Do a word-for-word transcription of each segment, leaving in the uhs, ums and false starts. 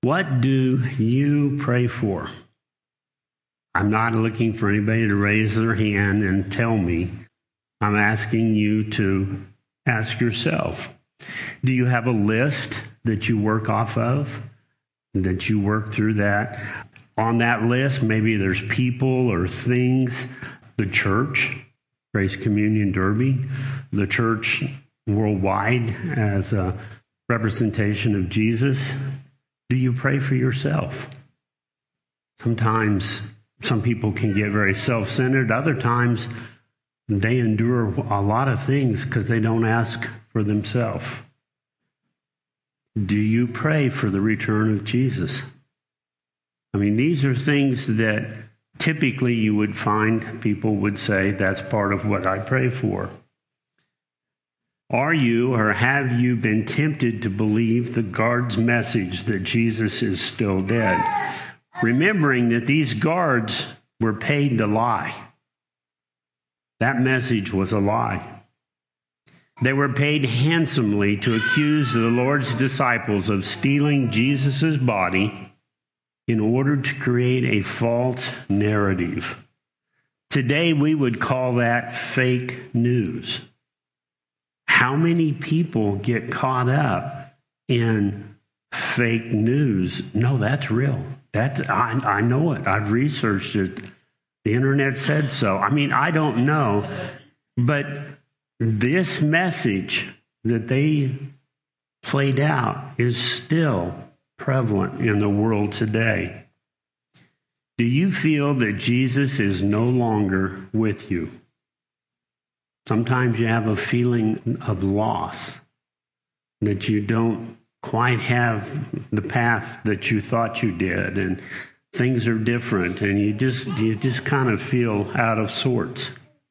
What do you pray for? I'm not looking for anybody to raise their hand and tell me. I'm asking you to ask yourself. Do you have a list that you work off of, that you work through that? On that list, maybe there's people or things, the church, Grace Communion Derby, the church worldwide as a representation of Jesus. Do you pray for yourself? Sometimes some people can get very self-centered. Other times they endure a lot of things because they don't ask for themselves. Do you pray for the return of Jesus? I mean, these are things that typically you would find people would say, that's part of what I pray for. Are you or have you been tempted to believe the guards' message that Jesus is still dead? Remembering that these guards were paid to lie. That message was a lie. They were paid handsomely to accuse the Lord's disciples of stealing Jesus' body in order to create a false narrative. Today, we would call that fake news. How many people get caught up in fake news? No, that's real. That I, I know it. I've researched it. The internet said so. I mean, I don't know. But this message that they played out is still prevalent in the world today. Do you feel that Jesus is no longer with you? Sometimes you have a feeling of loss, that you don't quite have the path that you thought you did, and things are different, and you just you just kind of feel out of sorts.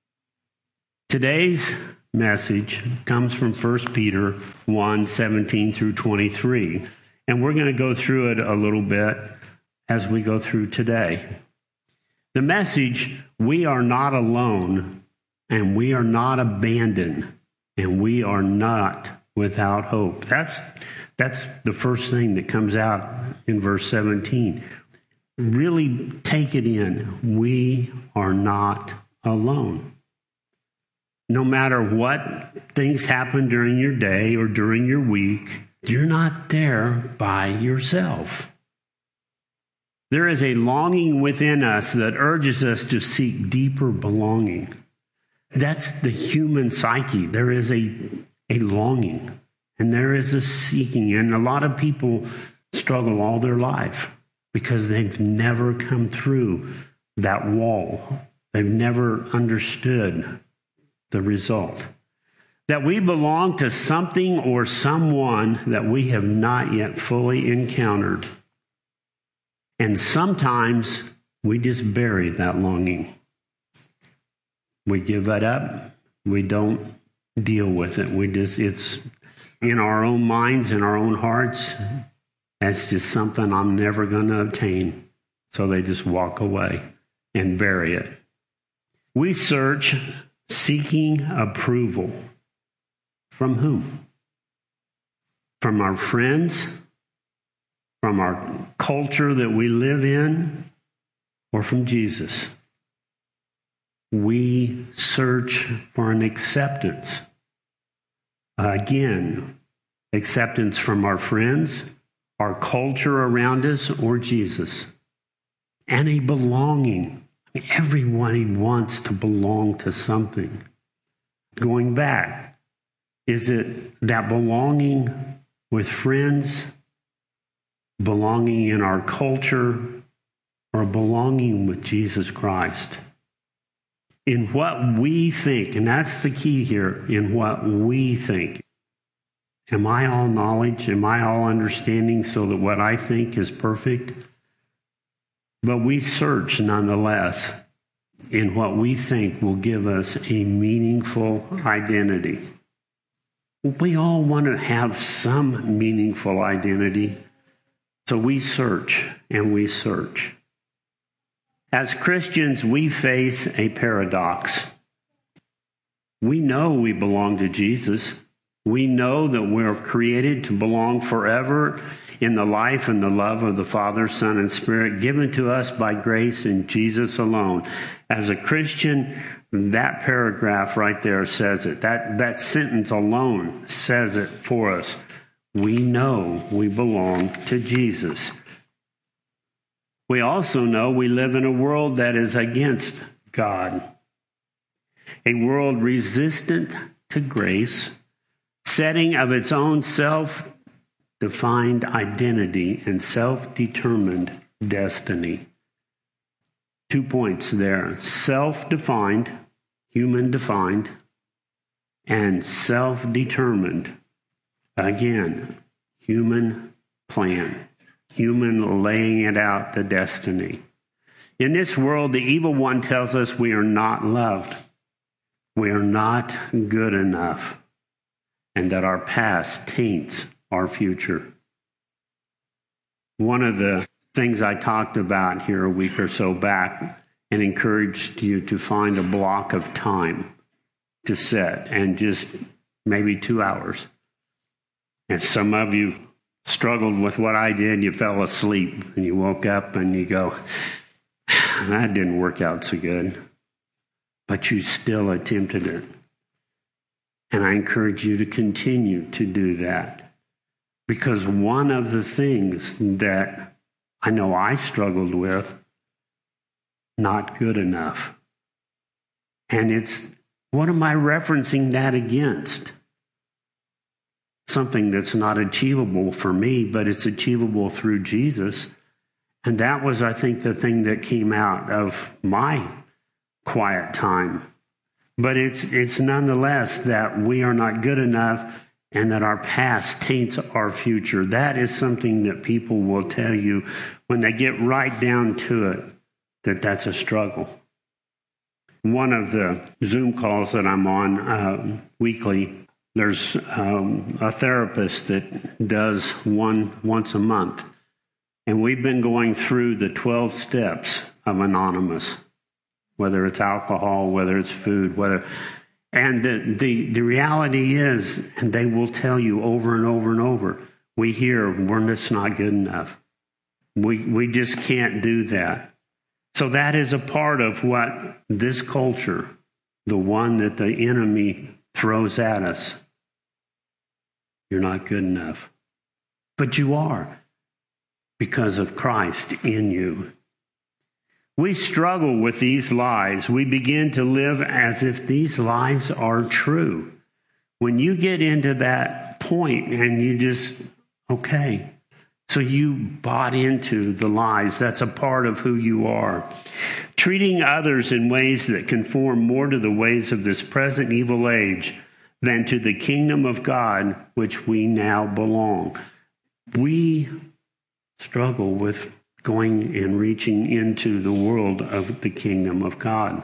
Today's message comes from First Peter one, seventeen through twenty-three, and we're going to go through it a little bit as we go through today. The message, we are not alone, and we are not abandoned, and we are not without hope. That's that's the first thing that comes out in verse seventeen. Really take it in. We are not alone. No matter what things happen during your day or during your week, you're not there by yourself. There is a longing within us that urges us to seek deeper belonging. That's the human psyche. There is a, a longing and there is a seeking. And a lot of people struggle all their life because they've never come through that wall. They've never understood the result. That we belong to something or someone that we have not yet fully encountered. And sometimes we just bury that longing. We give it up. We don't deal with it. We just, it's in our own minds, in our own hearts. That's just something I'm never going to obtain. So they just walk away and bury it. We search, seeking approval. From whom? From our friends? From our culture that we live in? Or from Jesus? We search for an acceptance. Again, acceptance from our friends, our culture around us, or Jesus. And a belonging. Everyone wants to belong to something. Going back, is it that belonging with friends, belonging in our culture, or belonging with Jesus Christ? In what we think, and that's the key here, in what we think. Am I all knowledge? Am I all understanding so that what I think is perfect? But we search nonetheless in what we think will give us a meaningful identity. We all want to have some meaningful identity, so we search and we search. As Christians, we face a paradox. We know we belong to Jesus. We know that we're created to belong forever in the life and the love of the Father, Son, and Spirit, given to us by grace in Jesus alone. As a Christian, that paragraph right there says it. That, that sentence alone says it for us. We know we belong to Jesus. We also know we live in a world that is against God, a world resistant to grace, setting of its own self-defined identity and self-determined destiny. Two points there: self-defined, human-defined, and self-determined. Again, human plan, human laying it out, the destiny. In this world, the evil one tells us we are not loved, we are not good enough, and that our past taints our future. One of the things I talked about here a week or so back and encouraged you to find a block of time to set, and just maybe two hours. And some of you struggled with what I did. You fell asleep and you woke up and you go, that didn't work out so good. But you still attempted it. And I encourage you to continue to do that. Because one of the things that I know I struggled with, not good enough. And it's, what am I referencing that against? Something that's not achievable for me, but it's achievable through Jesus. And that was, I think, the thing that came out of my quiet time. But it's it's nonetheless that we are not good enough and that our past taints our future. That is something that people will tell you when they get right down to it, that that's a struggle. One of the Zoom calls that I'm on uh, weekly, there's um, a therapist that does one once a month. And we've been going through the twelve steps of Anonymous, whether it's alcohol, whether it's food, whether... And the, the, the reality is, and they will tell you over and over and over, we hear, we're just not good enough. We, we just can't do that. So that is a part of what this culture, the one that the enemy throws at us. You're not good enough. But you are, because of Christ in you. We struggle with these lies. We begin to live as if these lies are true. When you get into that point and you just, okay, so you bought into the lies. That's a part of who you are. Treating others in ways that conform more to the ways of this present evil age than to the kingdom of God, which we now belong. We struggle with going and reaching into the world of the kingdom of God.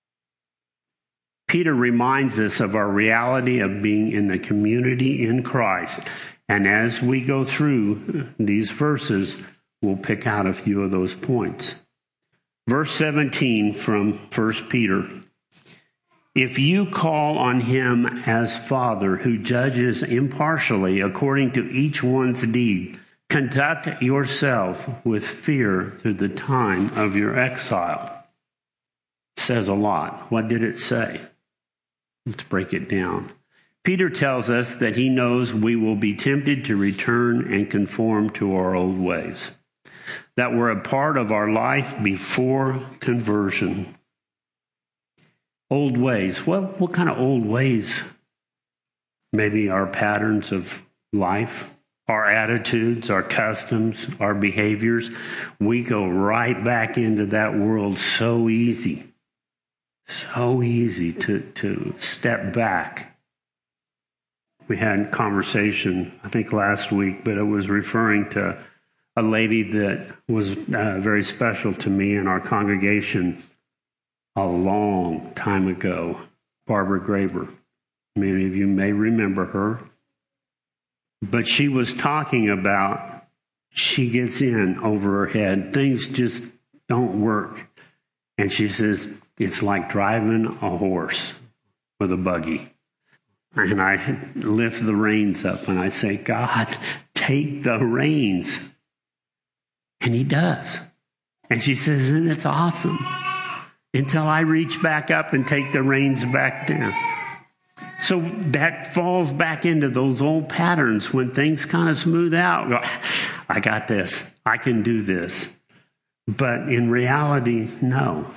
Peter reminds us of our reality of being in the community in Christ. And as we go through these verses, we'll pick out a few of those points. Verse seventeen from First Peter. If you call on him as Father who judges impartially according to each one's deed, conduct yourself with fear through the time of your exile. Says a lot. What did it say? Let's break it down. Peter tells us that he knows we will be tempted to return and conform to our old ways, that were a part of our life before conversion. Old ways. What, what kind of old ways? Maybe our patterns of life, our attitudes, our customs, our behaviors. We go right back into that world so easy. So easy to, to step back. We had a conversation, I think last week, but it was referring to a lady that was uh, very special to me in our congregation a long time ago, Barbara Graber. Many of you may remember her. But she was talking about, she gets in over her head. Things just don't work. And she says, it's like driving a horse with a buggy. And I lift the reins up and I say, God, take the reins. And he does. And she says, and it's awesome. Until I reach back up and take the reins back down. So that falls back into those old patterns when things kind of smooth out. Go, I got this. I can do this. But in reality, no.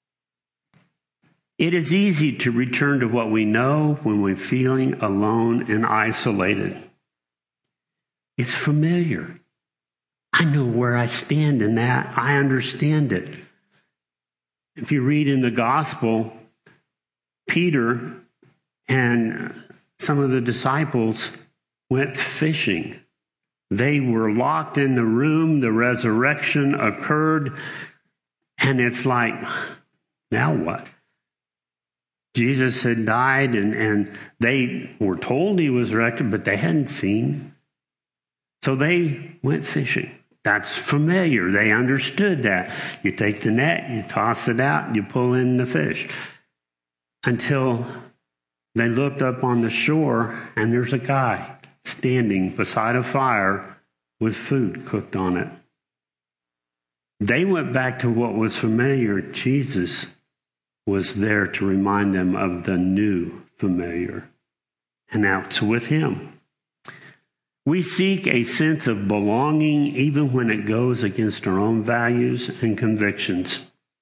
It is easy to return to what we know when we're feeling alone and isolated. It's familiar. I know where I stand in that. I understand it. If you read in the gospel, Peter and some of the disciples went fishing. They were locked in the room. The resurrection occurred. And it's like, now what? Jesus had died, and, and they were told he was resurrected, but they hadn't seen. So they went fishing. That's familiar. They understood that. You take the net, you toss it out, you pull in the fish. Until they looked up on the shore, and there's a guy standing beside a fire with food cooked on it. They went back to what was familiar. Jesus was there to remind them of the new familiar. And that's with him. We seek a sense of belonging even when it goes against our own values and convictions.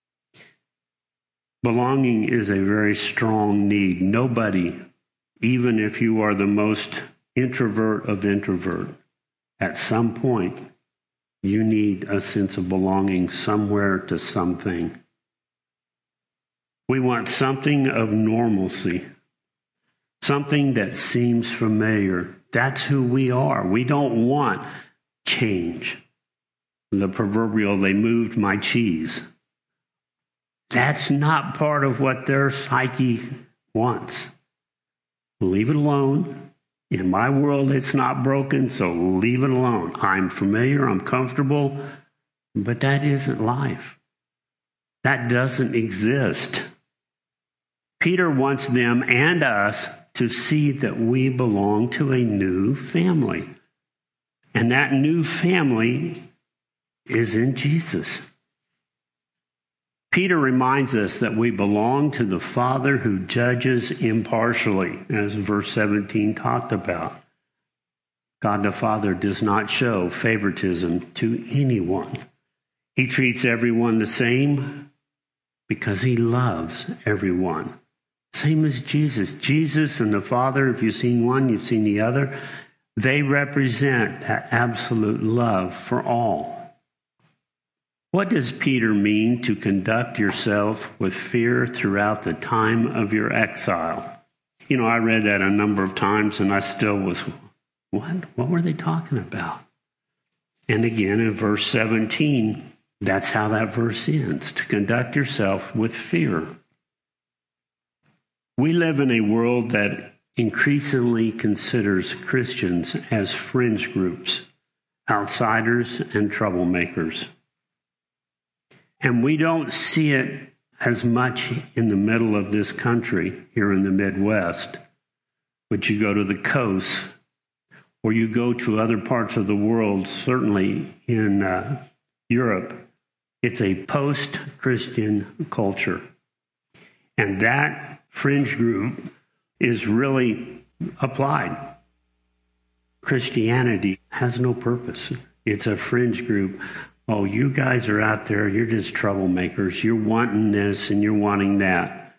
Belonging is a very strong need. Nobody, even if you are the most introvert of introvert, at some point, you need a sense of belonging somewhere to something. We want something of normalcy, something that seems familiar. That's who we are. We don't want change. The proverbial, they moved my cheese. That's not part of what their psyche wants. Leave it alone. In my world, it's not broken, so leave it alone. I'm familiar, I'm comfortable, but that isn't life. That doesn't exist. Peter wants them and us to see that we belong to a new family. And that new family is in Jesus. Peter reminds us that we belong to the Father who judges impartially, as verse seventeen talked about. God the Father does not show favoritism to anyone. He treats everyone the same because he loves everyone. Same as Jesus. Jesus and the Father, if you've seen one, you've seen the other. They represent that absolute love for all. What does Peter mean to conduct yourself with fear throughout the time of your exile? You know, I read that a number of times and I still was, what? What were they talking about? And again, in verse seventeen, that's how that verse ends, to conduct yourself with fear. We live in a world that increasingly considers Christians as fringe groups, outsiders and troublemakers. And we don't see it as much in the middle of this country, here in the Midwest. But you go to the coast, or you go to other parts of the world, certainly in uh, Europe, it's a post-Christian culture. And that fringe group is really applied. Christianity has no purpose. It's a fringe group. Oh, you guys are out there, you're just troublemakers. You're wanting this and you're wanting that.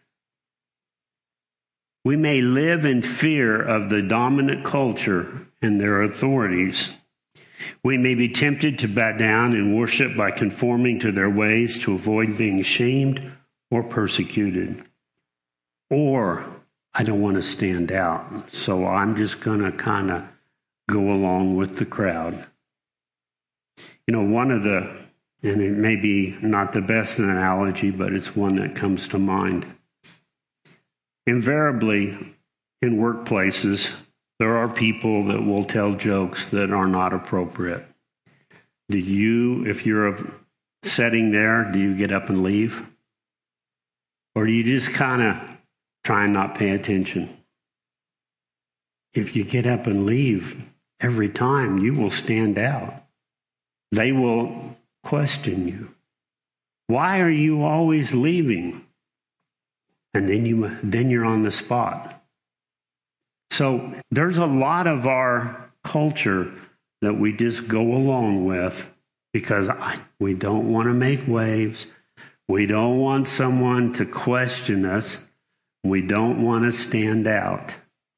We may live in fear of the dominant culture and their authorities. We may be tempted to bow down and worship by conforming to their ways to avoid being shamed or persecuted. Or, I don't want to stand out, so I'm just going to kind of go along with the crowd. You know, one of the, and it may be not the best analogy, but it's one that comes to mind. Invariably, in workplaces, there are people that will tell jokes that are not appropriate. Do you, if you're sitting there, do you get up and leave? Or do you just kind of try and not pay attention? If you get up and leave, every time, you will stand out. They will question you. Why are you always leaving? And then you then you're on the spot. So there's a lot of our culture that we just go along with because I, we don't want to make waves. We don't want someone to question us. We don't want to stand out.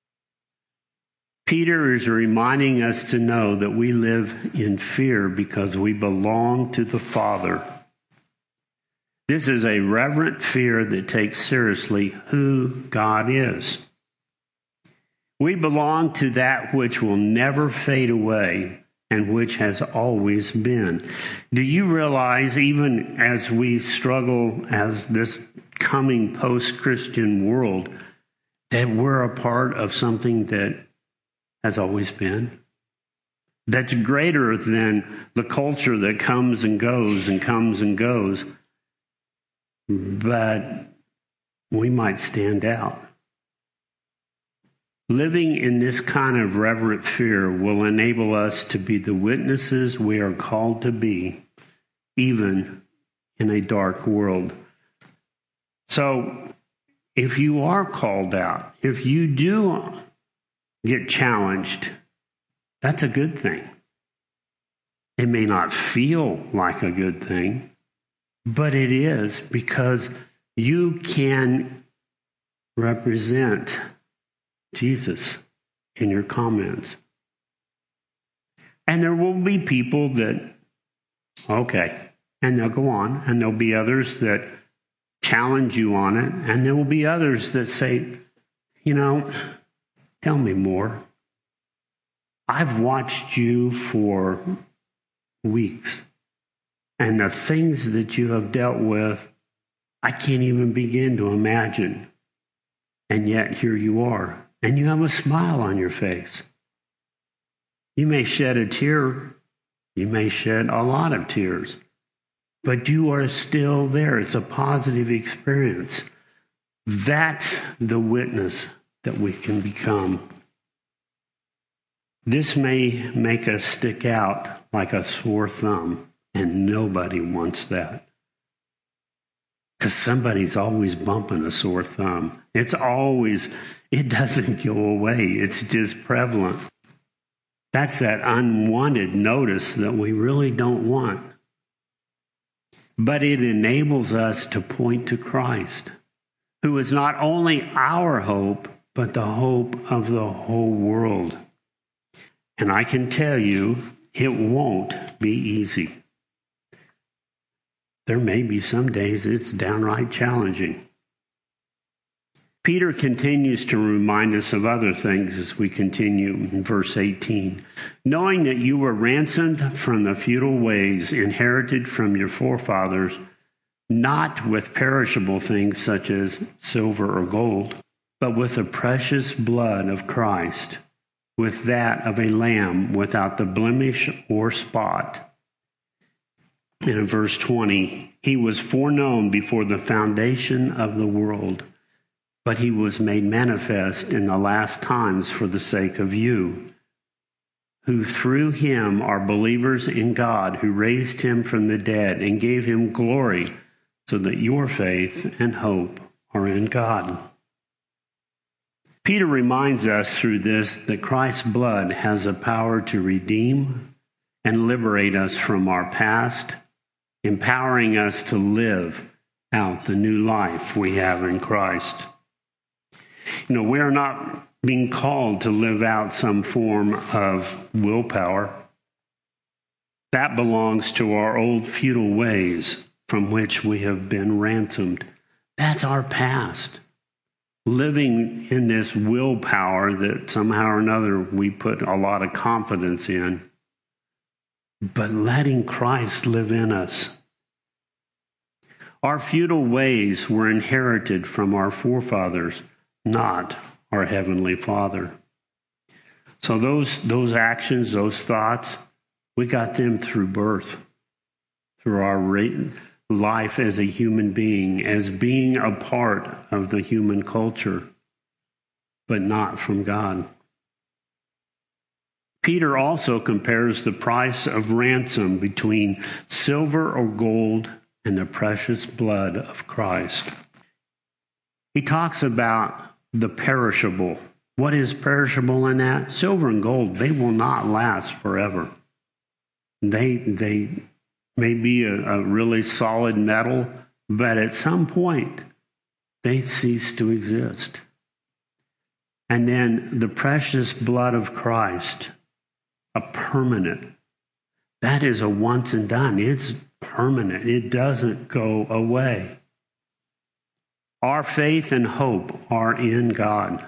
Peter is reminding us to know that we live in fear because we belong to the Father. This is a reverent fear that takes seriously who God is. We belong to that which will never fade away and which has always been. Do you realize, even as we struggle as this coming post-Christian world, that we're a part of something that has always been? That's greater than the culture that comes and goes and comes and goes. But we might stand out. Living in this kind of reverent fear will enable us to be the witnesses we are called to be, even in a dark world. So, if you are called out, if you do get challenged, that's a good thing. It may not feel like a good thing, but it is, because you can represent Jesus in your comments. And there will be people that, okay, and they'll go on, and there'll be others that challenge you on it, and there will be others that say, you know, tell me more. I've watched you for weeks, and the things that you have dealt with, I can't even begin to imagine. And yet here you are. And you have a smile on your face. You may shed a tear. You may shed a lot of tears. But you are still there. It's a positive experience. That's the witness that we can become. This may make us stick out like a sore thumb, and nobody wants that. Because somebody's always bumping a sore thumb. It's always, it doesn't go away. It's just prevalent. That's that unwanted notice that we really don't want. But it enables us to point to Christ, who is not only our hope, but the hope of the whole world. And I can tell you, it won't be easy. There may be some days it's downright challenging. Peter continues to remind us of other things as we continue in verse eighteen. Knowing that you were ransomed from the futile ways inherited from your forefathers, not with perishable things such as silver or gold, but with the precious blood of Christ, with that of a lamb without the blemish or spot. And in verse twenty, he was foreknown before the foundation of the world, but he was made manifest in the last times for the sake of you, who through him are believers in God, who raised him from the dead and gave him glory, so that your faith and hope are in God. Peter reminds us through this that Christ's blood has the power to redeem and liberate us from our past, empowering us to live out the new life we have in Christ. You know, we are not being called to live out some form of willpower. That belongs to our old futile ways from which we have been ransomed. That's our past. Living in this willpower that somehow or another we put a lot of confidence in, but letting Christ live in us. Our futile ways were inherited from our forefathers, not our Heavenly Father. So those, those actions, those thoughts, we got them through birth, through our life as a human being, as being a part of the human culture, but not from God. Peter also compares the price of ransom between silver or gold and the precious blood of Christ. He talks about the perishable. What is perishable in that? Silver and gold, they will not last forever. They, they may be a, a really solid metal, but at some point, they cease to exist. And then the precious blood of Christ, a permanent. That is a once and done. It's permanent. It doesn't go away. Our faith and hope are in God.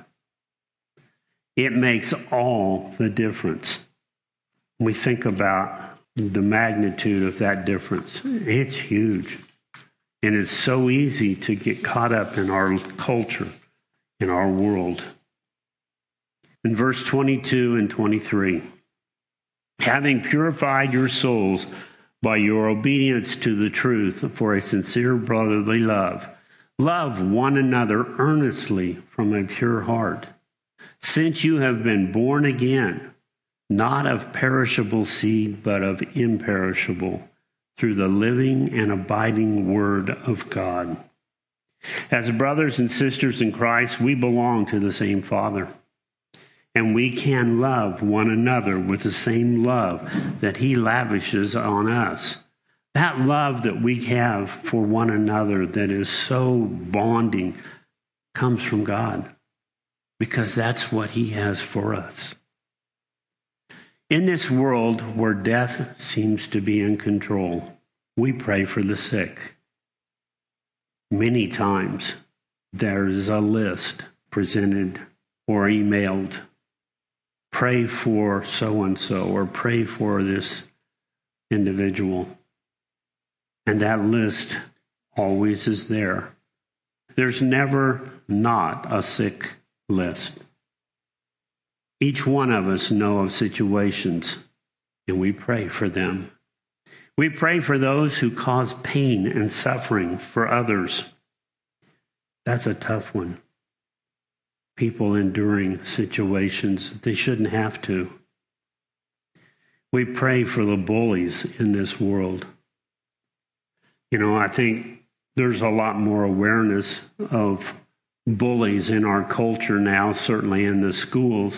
It makes all the difference. We think about the magnitude of that difference. It's huge. And it's so easy to get caught up in our culture, in our world. In verse twenty-two and twenty-three, having purified your souls by your obedience to the truth for a sincere brotherly love, love one another earnestly from a pure heart, since you have been born again, not of perishable seed, but of imperishable, through the living and abiding word of God. As brothers and sisters in Christ, we belong to the same Father. And we can love one another with the same love that he lavishes on us. That love that we have for one another that is so bonding comes from God, because that's what he has for us. In this world where death seems to be in control, we pray for the sick. Many times there is a list presented or emailed. Pray for so-and-so, or pray for this individual. And that list always is there. There's never not a sick list. Each one of us know of situations, and we pray for them. We pray for those who cause pain and suffering for others. That's a tough one. People enduring situations that they shouldn't have to. We pray for the bullies in this world. You know, I think there's a lot more awareness of bullies in our culture now, certainly in the schools,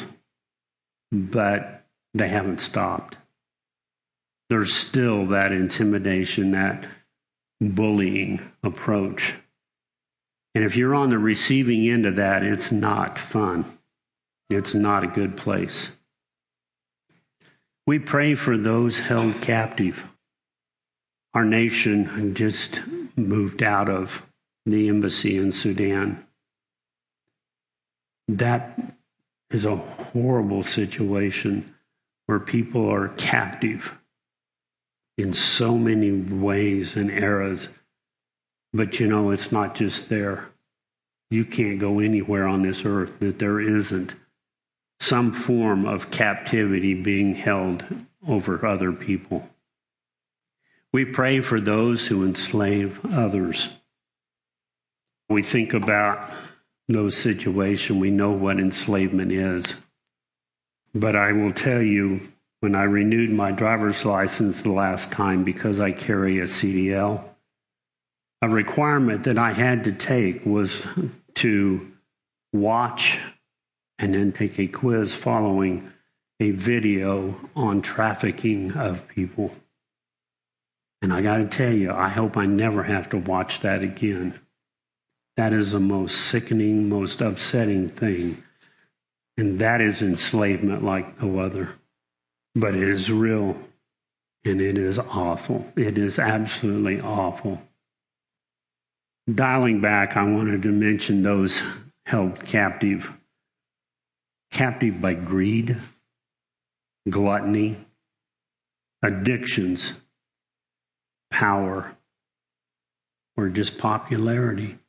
but they haven't stopped. There's still that intimidation, that bullying approach. And if you're on the receiving end of that, it's not fun. It's not a good place. We pray for those held captive. Our nation just moved out of the embassy in Sudan. That is a horrible situation where people are captive in so many ways and eras. But you know, it's not just there. You can't go anywhere on this earth that there isn't some form of captivity being held over other people. We pray for those who enslave others. We think about those situations. We know what enslavement is. But I will tell you, when I renewed my driver's license the last time, because I carry a C D L, a requirement that I had to take was to watch and then take a quiz following a video on trafficking of people. And I got to tell you, I hope I never have to watch that again. That is the most sickening, most upsetting thing. And that is enslavement like no other. But it is real, and it is awful. It is absolutely awful. Dialing back, I wanted to mention those held captive. Captive by greed, gluttony, addictions, power, or just popularity.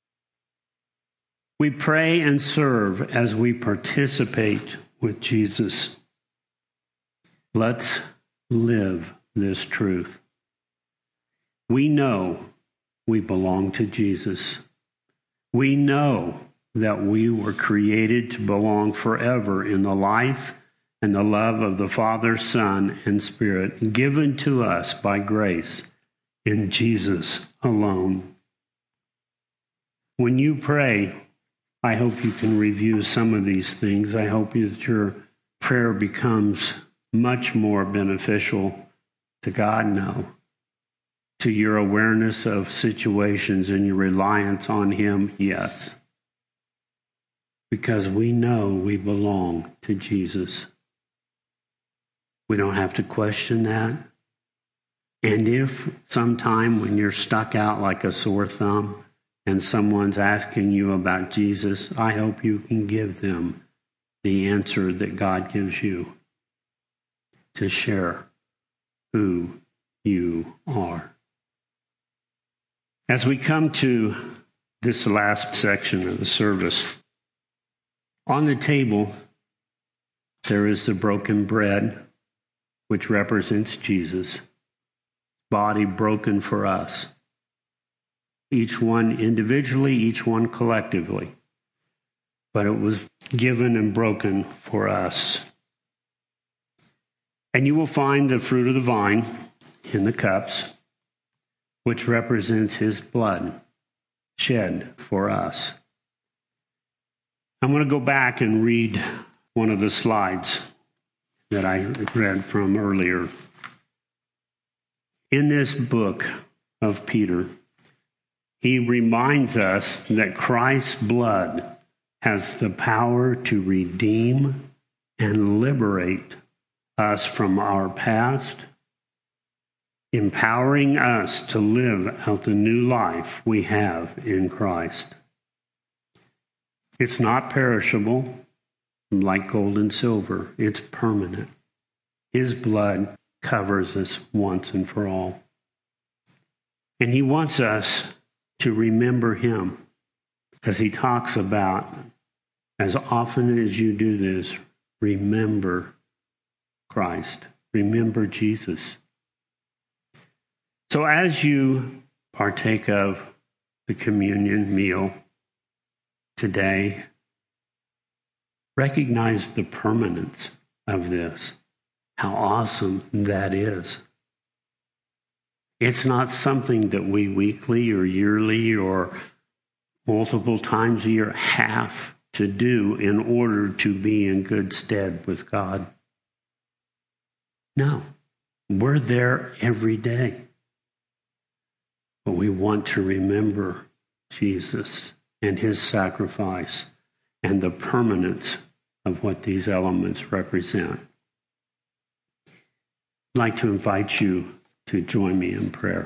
We pray and serve as we participate with Jesus. Let's live this truth. We know we belong to Jesus. We know that we were created to belong forever in the life and the love of the Father, Son, and Spirit given to us by grace in Jesus alone. When you pray, I hope you can review some of these things. I hope that your prayer becomes much more beneficial to God now, to your awareness of situations and your reliance on Him, yes. Because we know we belong to Jesus. We don't have to question that. And if sometime when you're stuck out like a sore thumb and someone's asking you about Jesus, I hope you can give them the answer that God gives you to share who you are. As we come to this last section of the service, on the table there is the broken bread, which represents Jesus, body broken for us. Each one individually, each one collectively. But it was given and broken for us. And you will find the fruit of the vine in the cups, which represents His blood shed for us. I'm going to go back and read one of the slides that I read from earlier. In this book of Peter, he reminds us that Christ's blood has the power to redeem and liberate us from our past, empowering us to live out the new life we have in Christ. It's not perishable like gold and silver. It's permanent. His blood covers us once and for all. And He wants us to remember Him, because He talks about, as often as you do this, remember Christ. Remember Jesus. So as you partake of the communion meal today, recognize the permanence of this, how awesome that is. It's not something that we weekly or yearly or multiple times a year have to do in order to be in good stead with God. No, we're there every day. But we want to remember Jesus and His sacrifice and the permanence of what these elements represent. I'd like to invite you to join me in prayer.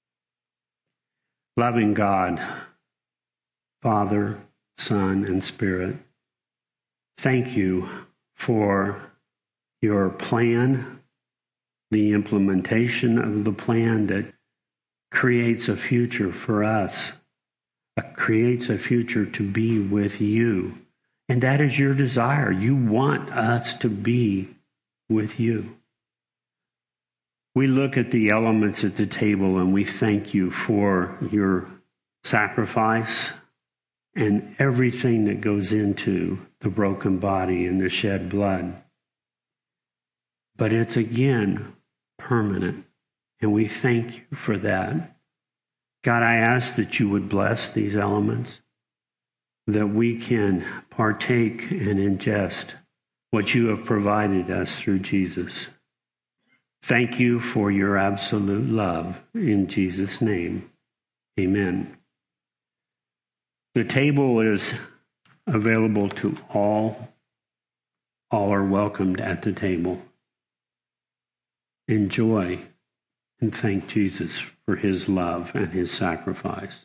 Loving God, Father, Son, and Spirit, thank you for your plan, the implementation of the plan that creates a future for us, uh, creates a future to be with you. And that is your desire. You want us to be with you. We look at the elements at the table and we thank you for your sacrifice and everything that goes into the broken body and the shed blood. But it's again permanent, and we thank you for that. God, I ask that you would bless these elements, that we can partake and ingest what you have provided us through Jesus. Thank you for your absolute love. In Jesus' name, amen. The table is available to all. All are welcomed at the table. Enjoy and thank Jesus for His love and His sacrifice.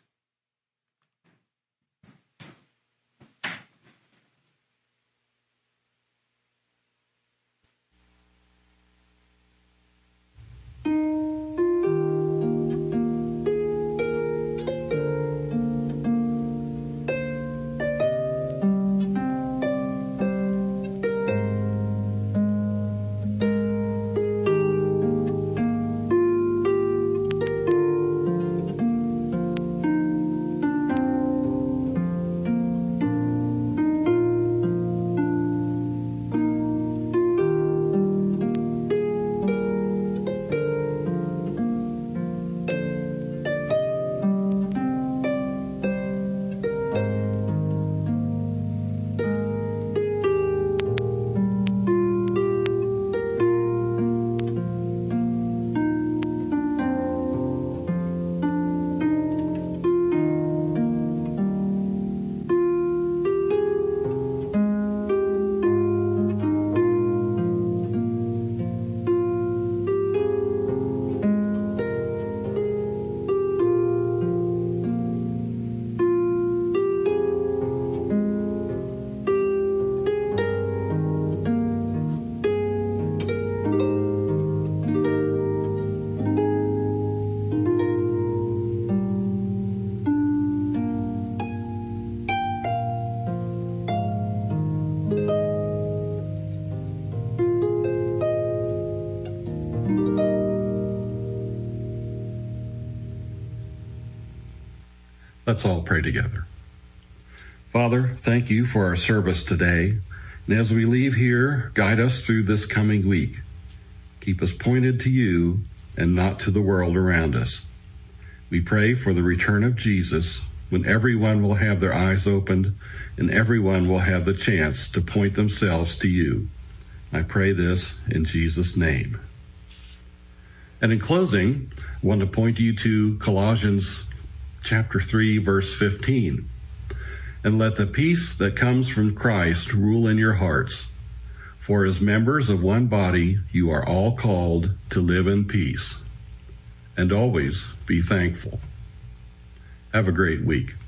Let's all pray together. Father, thank you for our service today. And as we leave here, guide us through this coming week. Keep us pointed to you and not to the world around us. We pray for the return of Jesus, when everyone will have their eyes opened and everyone will have the chance to point themselves to you. I pray this in Jesus' name. And in closing, I want to point you to Colossians chapter three, verse fifteen. And let the peace that comes from Christ rule in your hearts. For as members of one body, you are all called to live in peace. And always be thankful. Have a great week.